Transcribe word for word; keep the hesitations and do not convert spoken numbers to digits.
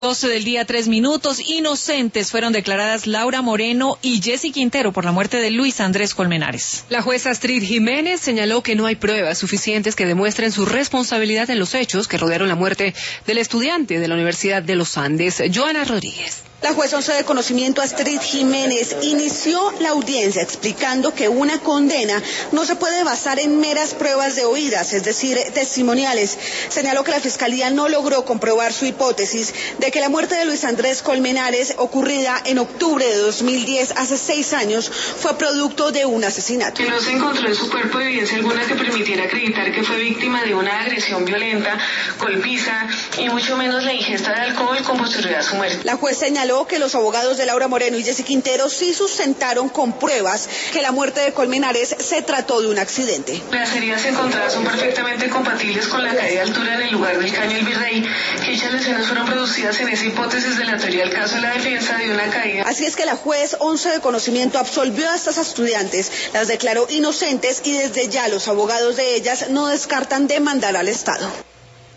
doce del día, tres minutos. Inocentes fueron declaradas Laura Moreno y Jessy Quintero por la muerte de Luis Andrés Colmenares. La jueza Astrid Jiménez señaló que no hay pruebas suficientes que demuestren su responsabilidad en los hechos que rodearon la muerte del estudiante de la Universidad de los Andes, Joana Rodríguez. La jueza once de conocimiento Astrid Jiménez inició la audiencia explicando que una condena no se puede basar en meras pruebas de oídas, es decir, testimoniales. Señaló que la Fiscalía no logró comprobar su hipótesis de que la muerte de Luis Andrés Colmenares, ocurrida en octubre de dos mil diez, hace seis años, fue producto de un asesinato. Que no se encontró en su cuerpo evidencia alguna que permitiera acreditar que fue víctima de una agresión violenta, golpiza y mucho menos la ingesta de alcohol con posterioridad a su muerte. La juez señaló que los abogados de Laura Moreno y Jessy Quintero sí sustentaron con pruebas que la muerte de Colmenares se trató de un accidente. Las heridas encontradas son perfectamente compatibles con la caída de altura en el lugar del caño El Virrey, que dichas lesiones fueron producidas en esa hipótesis de la teoría del caso de la defensa de una caída. Así es que la juez once de conocimiento absolvió a estas estudiantes, las declaró inocentes y desde ya los abogados de ellas no descartan demandar al Estado.